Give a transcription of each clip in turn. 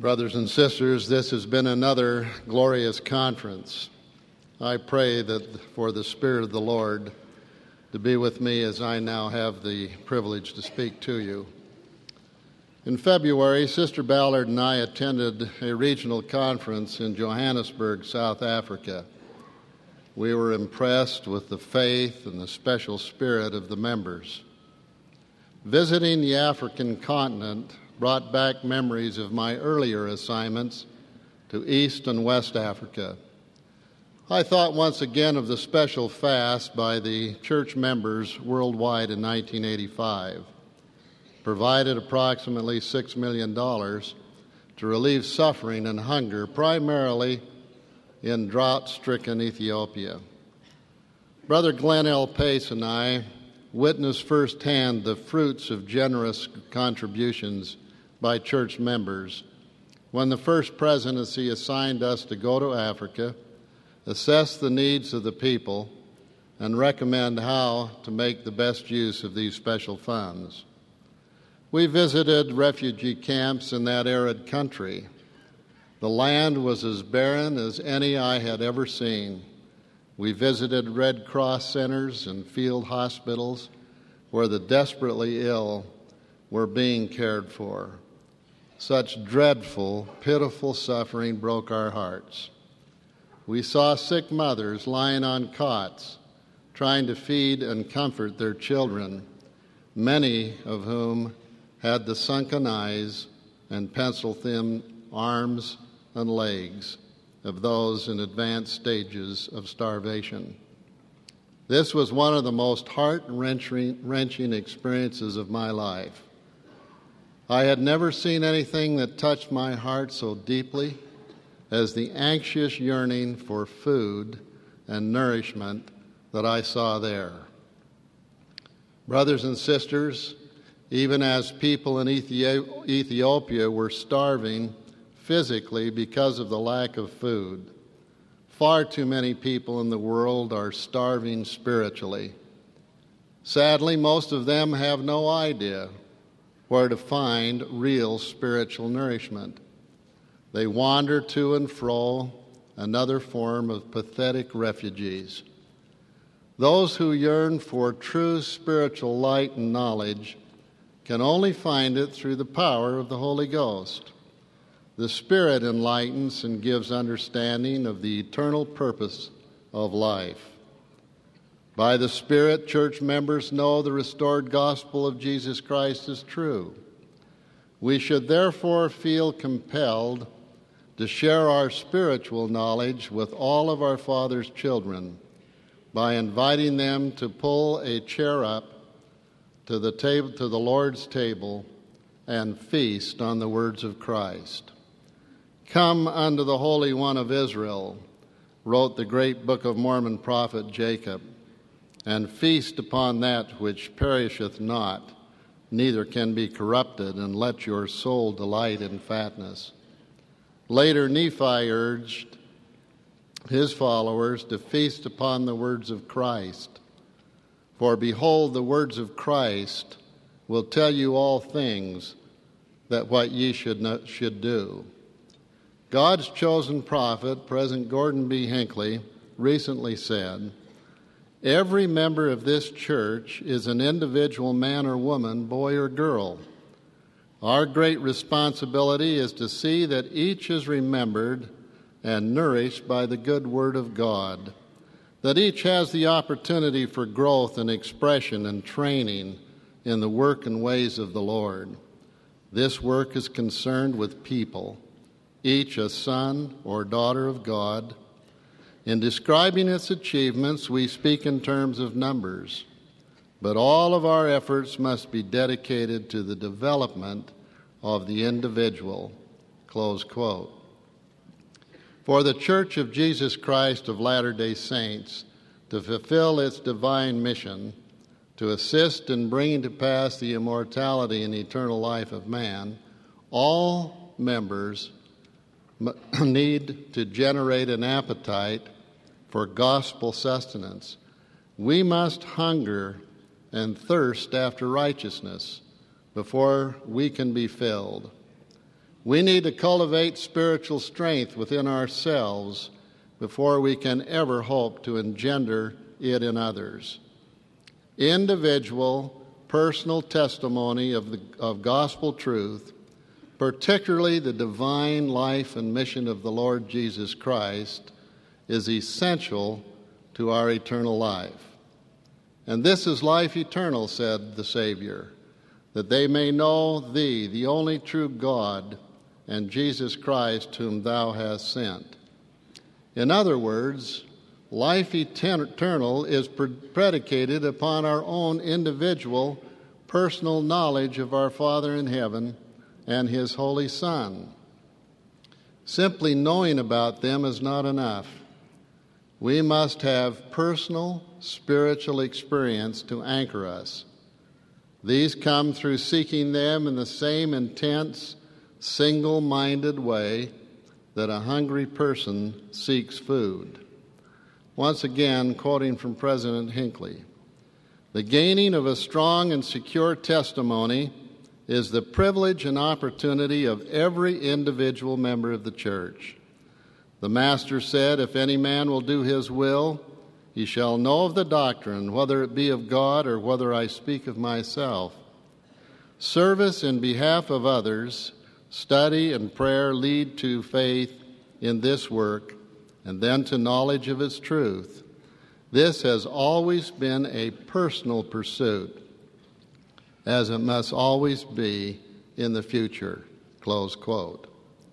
Brothers and sisters, this has been another glorious conference. I pray that for the Spirit of the Lord to be with me as I now have the privilege to speak to you. In February, Sister Ballard and I attended a regional conference in Johannesburg, South Africa. We were impressed with the faith and the special spirit of the members. Visiting the African continent brought back memories of my earlier assignments to East and West Africa. I thought once again of the special fast by the church members worldwide in 1985, provided approximately $6 million to relieve suffering and hunger, primarily in drought-stricken Ethiopia. Brother Glenn L. Pace and I witnessed firsthand the fruits of generous contributions by church members when the first presidency assigned us to go to Africa, assess the needs of the people, and recommend how to make the best use of these special funds. We visited refugee camps in that arid country. The land was as barren as any I had ever seen. We visited Red Cross centers and field hospitals where the desperately ill were being cared for. Such dreadful, pitiful suffering broke our hearts. We saw sick mothers lying on cots, trying to feed and comfort their children, many of whom had the sunken eyes and pencil-thin arms and legs of those in advanced stages of starvation. This was one of the most heart-wrenching experiences of my life. I had never seen anything that touched my heart so deeply as the anxious yearning for food and nourishment that I saw there. Brothers and sisters, even as people in Ethiopia were starving physically because of the lack of food, far too many people in the world are starving spiritually. Sadly, most of them have no idea where to find real spiritual nourishment. They wander to and fro, another form of pathetic refugees. Those who yearn for true spiritual light and knowledge can only find it through the power of the Holy Ghost. The Spirit enlightens and gives understanding of the eternal purpose of life. By the Spirit, church members know the restored gospel of Jesus Christ is true. We should therefore feel compelled to share our spiritual knowledge with all of our Father's children by inviting them to pull a chair up to the Lord's table and feast on the words of Christ. Come unto the Holy One of Israel, wrote the great Book of Mormon prophet Jacob, and feast upon that which perisheth not, neither can be corrupted, and let your soul delight in fatness. Later, Nephi urged his followers to feast upon the words of Christ. For behold, the words of Christ will tell you all things that what ye should do. God's chosen prophet, President Gordon B. Hinckley, recently said, "Every member of this church is an individual man or woman, boy or girl. Our great responsibility is to see that each is remembered and nourished by the good Word of God, that each has the opportunity for growth and expression and training in the work and ways of the Lord. This work is concerned with people, each a son or daughter of God. In describing its achievements, we speak in terms of numbers, but all of our efforts must be dedicated to the development of the individual." Close quote. For the Church of Jesus Christ of Latter-day Saints to fulfill its divine mission, to assist in bringing to pass the immortality and eternal life of man, all members need to generate an appetite for gospel sustenance. We must hunger and thirst after righteousness before we can be filled. We need to cultivate spiritual strength within ourselves before we can ever hope to engender it in others. Individual, personal testimony of gospel truth, particularly the divine life and mission of the Lord Jesus Christ, is essential to our eternal life. And this is life eternal, said the Savior, that they may know thee, the only true God, and Jesus Christ, whom thou hast sent. In other words, life eternal is predicated upon our own individual, personal knowledge of our Father in heaven and his Holy Son. Simply knowing about them is not enough. We must have personal spiritual experience to anchor us. These come through seeking them in the same intense, single-minded way that a hungry person seeks food. Once again, quoting from President Hinckley, the gaining of a strong and secure testimony is the privilege and opportunity of every individual member of the church. The Master said, if any man will do his will, he shall know of the doctrine, whether it be of God or whether I speak of myself. Service in behalf of others, study and prayer lead to faith in this work, and then to knowledge of its truth. This has always been a personal pursuit, as it must always be in the future. Close quote.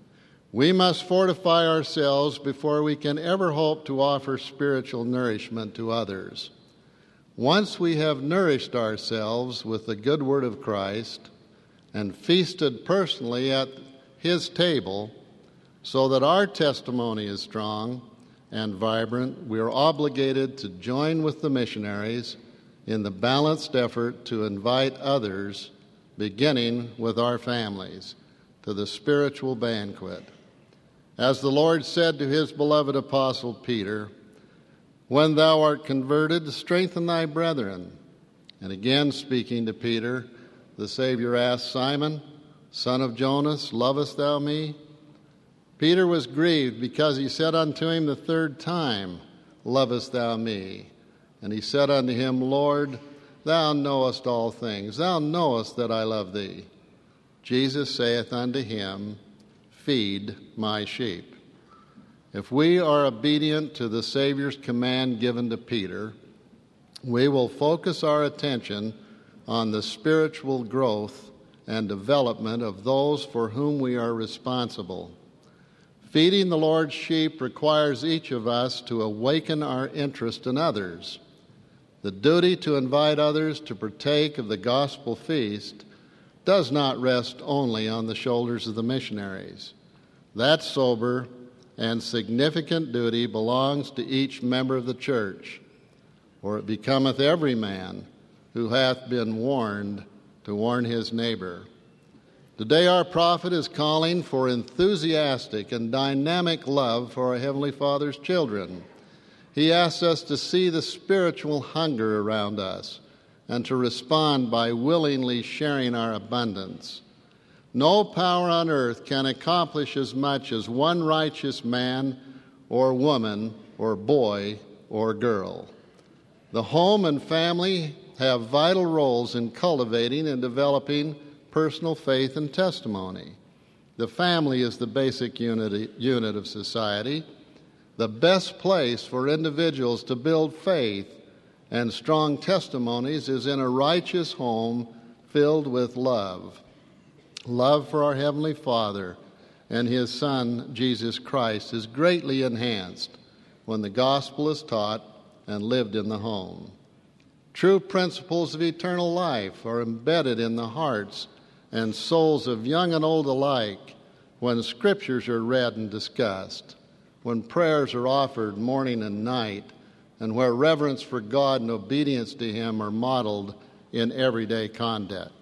We must fortify ourselves before we can ever hope to offer spiritual nourishment to others. Once we have nourished ourselves with the good word of Christ and feasted personally at his table so that our testimony is strong and vibrant, we are obligated to join with the missionaries in the balanced effort to invite others, beginning with our families, to the spiritual banquet. As the Lord said to his beloved apostle Peter, when thou art converted, strengthen thy brethren. And again speaking to Peter, the Savior asked, Simon, son of Jonas, lovest thou me? Peter was grieved because he said unto him the third time, lovest thou me? And he said unto him, Lord, thou knowest all things. Thou knowest that I love thee. Jesus saith unto him, feed my sheep. If we are obedient to the Savior's command given to Peter, we will focus our attention on the spiritual growth and development of those for whom we are responsible. Feeding the Lord's sheep requires each of us to awaken our interest in others. The duty to invite others to partake of the gospel feast does not rest only on the shoulders of the missionaries. That sober and significant duty belongs to each member of the church, for it becometh every man who hath been warned to warn his neighbor. Today our prophet is calling for enthusiastic and dynamic love for our Heavenly Father's children. He asks us to see the spiritual hunger around us and to respond by willingly sharing our abundance. No power on earth can accomplish as much as one righteous man or woman or boy or girl. The home and family have vital roles in cultivating and developing personal faith and testimony. The family is the basic unit of society. The best place for individuals to build faith and strong testimonies is in a righteous home filled with love. Love for our Heavenly Father and His Son, Jesus Christ, is greatly enhanced when the gospel is taught and lived in the home. True principles of eternal life are embedded in the hearts and souls of young and old alike when scriptures are read and discussed, when prayers are offered morning and night, and where reverence for God and obedience to Him are modeled in everyday conduct.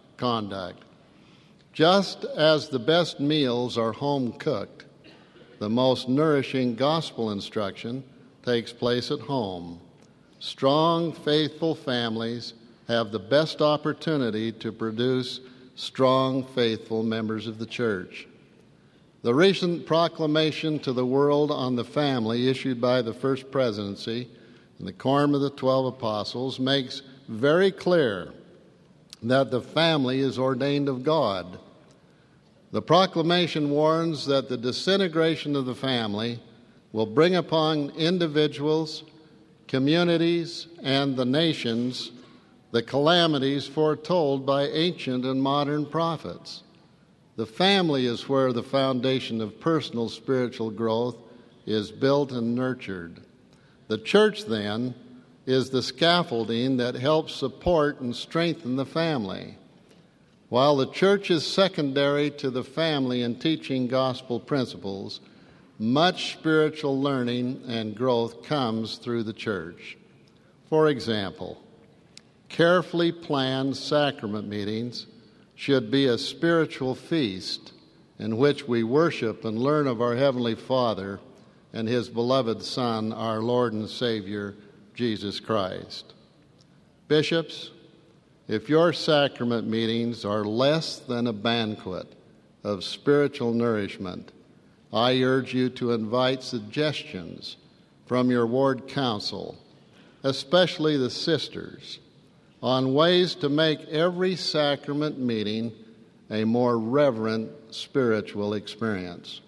Just as the best meals are home-cooked, the most nourishing gospel instruction takes place at home. Strong, faithful families have the best opportunity to produce strong, faithful members of the church. The recent proclamation to the world on the family issued by the First Presidency and the Quorum of the 12 Apostles makes very clear that the family is ordained of God. The proclamation warns that the disintegration of the family will bring upon individuals, communities, and the nations the calamities foretold by ancient and modern prophets. The family is where the foundation of personal spiritual growth is built and nurtured. The church, then, is the scaffolding that helps support and strengthen the family. While the church is secondary to the family in teaching gospel principles, much spiritual learning and growth comes through the church. For example, carefully planned sacrament meetings should be a spiritual feast in which we worship and learn of our Heavenly Father and His beloved Son, our Lord and Savior, Jesus Christ. Bishops, if your sacrament meetings are less than a banquet of spiritual nourishment, I urge you to invite suggestions from your ward council, especially the sisters, on ways to make every sacrament meeting a more reverent spiritual experience.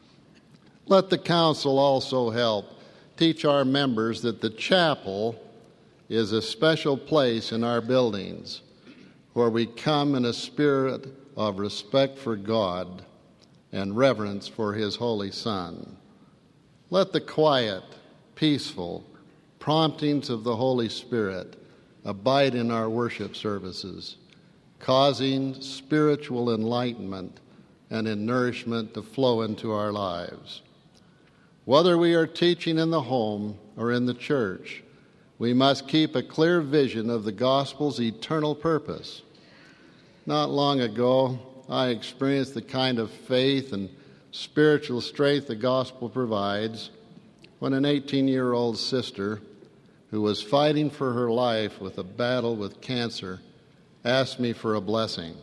Let the council also help teach our members that the chapel is a special place in our buildings where we come in a spirit of respect for God and reverence for His Holy Son. Let the quiet, peaceful promptings of the Holy Spirit abide in our worship services, causing spiritual enlightenment and nourishment to flow into our lives. Whether we are teaching in the home or in the church, we must keep a clear vision of the gospel's eternal purpose. Not long ago, I experienced the kind of faith and spiritual strength the gospel provides when an 18-year-old sister who was fighting for her life with a battle with cancer asked me for a blessing.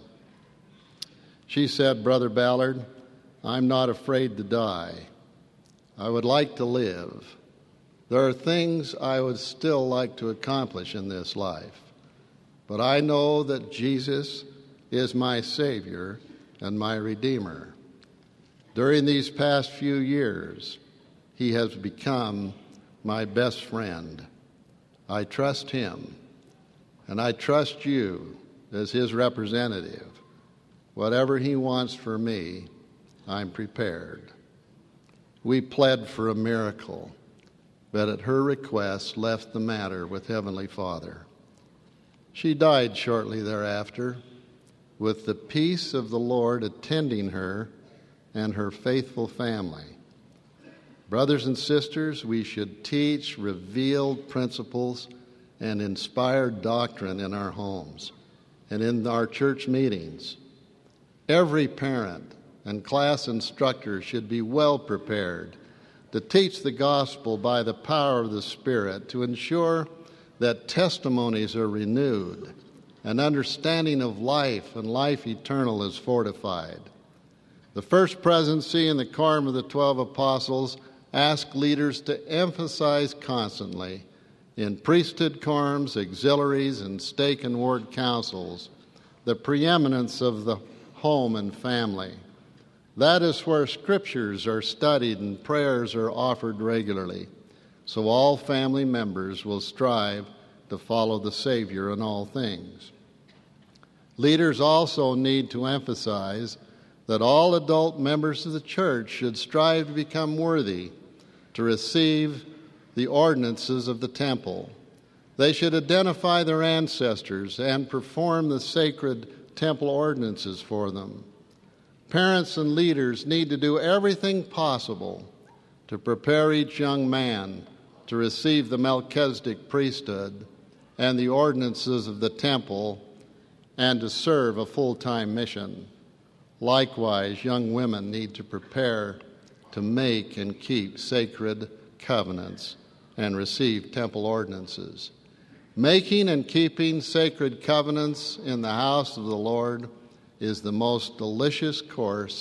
She said, "Brother Ballard, I'm not afraid to die. I would like to live. There are things I would still like to accomplish in this life, but I know that Jesus is my Savior and my Redeemer. During these past few years, He has become my best friend. I trust Him, and I trust you as His representative. Whatever He wants for me, I'm prepared." We pled for a miracle, but at her request left the matter with Heavenly Father. She died shortly thereafter, with the peace of the Lord attending her and her faithful family. Brothers and sisters, we should teach revealed principles and inspired doctrine in our homes and in our church meetings. Every parent and class instructor should be well prepared to teach the gospel by the power of the Spirit to ensure that testimonies are renewed and understanding of life and life eternal is fortified. The First Presidency and the Quorum of the 12 Apostles ask leaders to emphasize constantly in priesthood quorums, auxiliaries, and stake and ward councils the preeminence of the home and family. That is where scriptures are studied and prayers are offered regularly, so all family members will strive to follow the Savior in all things. Leaders also need to emphasize that all adult members of the church should strive to become worthy to receive the ordinances of the temple. They should identify their ancestors and perform the sacred temple ordinances for them. Parents and leaders need to do everything possible to prepare each young man to receive the Melchizedek priesthood and the ordinances of the temple and to serve a full-time mission. Likewise, young women need to prepare to make and keep sacred covenants and receive temple ordinances. Making and keeping sacred covenants in the house of the Lord is the most delicious course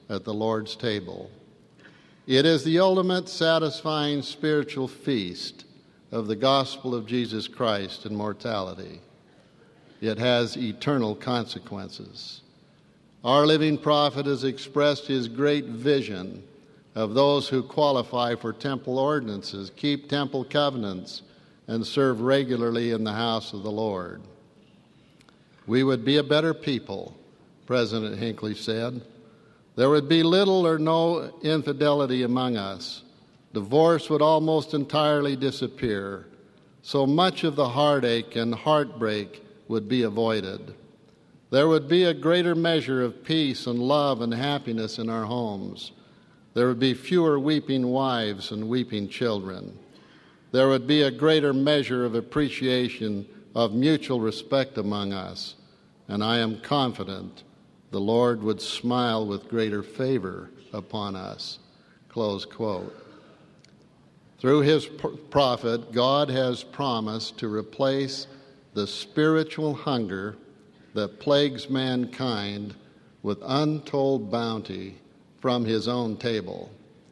at the Lord's table. It is the ultimate satisfying spiritual feast of the gospel of Jesus Christ and mortality. It has eternal consequences. Our living prophet has expressed his great vision of those who qualify for temple ordinances, keep temple covenants, and serve regularly in the house of the Lord. We would be a better people, President Hinckley said. There would be little or no infidelity among us. Divorce would almost entirely disappear. So much of the heartache and heartbreak would be avoided. There would be a greater measure of peace and love and happiness in our homes. There would be fewer weeping wives and weeping children. There would be a greater measure of appreciation of mutual respect among us, and I am confident the Lord would smile with greater favor upon us. Close quote. Through his prophet, God has promised to replace the spiritual hunger that plagues mankind with untold bounty from his own table.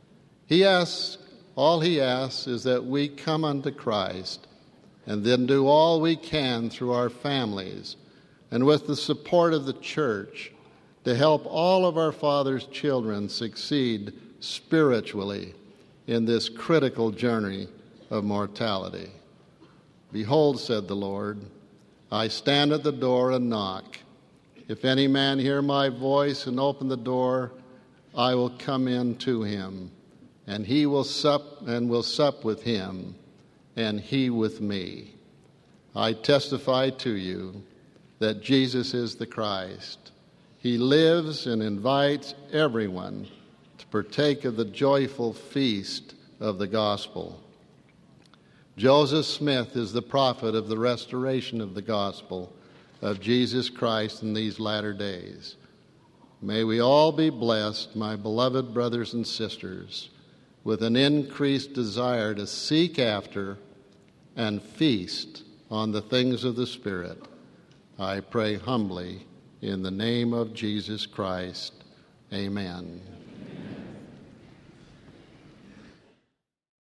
All he asks is that we come unto Christ and then do all we can through our families and with the support of the church to help all of our Father's children succeed spiritually in this critical journey of mortality. Behold, said the Lord, I stand at the door and knock. If any man hear my voice and open the door, I will come in to him, and he will sup with him, and he with me. I testify to you that Jesus is the Christ. He lives and invites everyone to partake of the joyful feast of the gospel. Joseph Smith is the prophet of the restoration of the gospel of Jesus Christ in these latter days. May we all be blessed, my beloved brothers and sisters, with an increased desire to seek after and feast on the things of the Spirit. I pray humbly in the name of Jesus Christ. Amen.